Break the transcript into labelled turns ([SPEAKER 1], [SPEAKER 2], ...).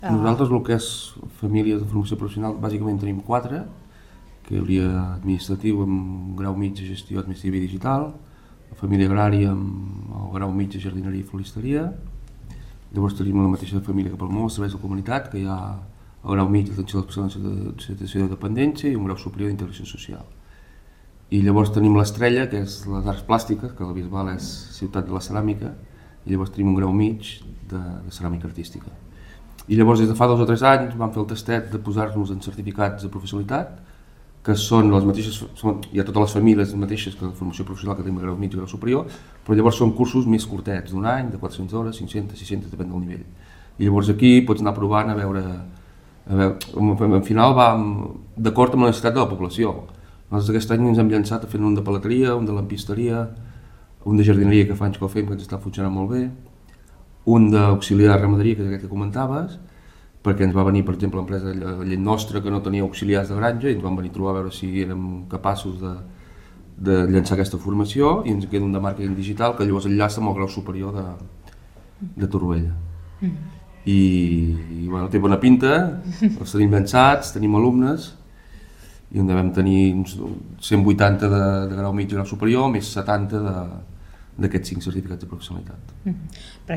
[SPEAKER 1] Nosaltres el que és famílies de formació professional bàsicament tenim 4, que hi hauria administratiu amb grau mig de gestió administrativa i digital, la família agrària amb el grau mig de jardineria i floristeria, llavors tenim la mateixa família que pel món, els serveis de comunitat, que hi ha el grau mig d'atenció a les persones en situació de dependència i un grau superior d'integració social. I llavors tenim l'Estrella, que és les arts plàstiques, que la Bisbal és ciutat de la ceràmica, i llavors tenim un grau mig de ceràmica artística. I llavors des de fa 2 o 3 anys vam fer el tastet de posar-nos en certificats de professionalitat, que són les mateixes, hi ha totes les famílies mateixes que la formació professional que tenim a grau mig i grau superior, però llavors són cursos més curtets, d'1 any, de 400 hores, 500, 600, depèn del nivell. I llavors aquí pots anar provant a veure al final va d'acord amb la necessitat de la població. Nosaltres aquest any ens hem llançat a fer un de paleteria, un de lampisteria, un de jardineria que fa anys que el fem, que ens està funcionant molt bé, un d'auxiliar de ramaderia, que és aquest que comentaves, perquè ens va venir, per exemple, l'empresa Llet Nostra, que no tenia auxiliars de granja, i ens van venir a trobar a veure si érem capaços de llançar aquesta formació, i ens queda un de màrqueting digital, que llavors enllaça amb el grau superior de Torroella. I bueno, té bona pinta, els tenim llançats, tenim alumnes, i en devem tenir uns 180 de grau mig i grau superior, més 70 d'aquests 5 certificats de professionalitat.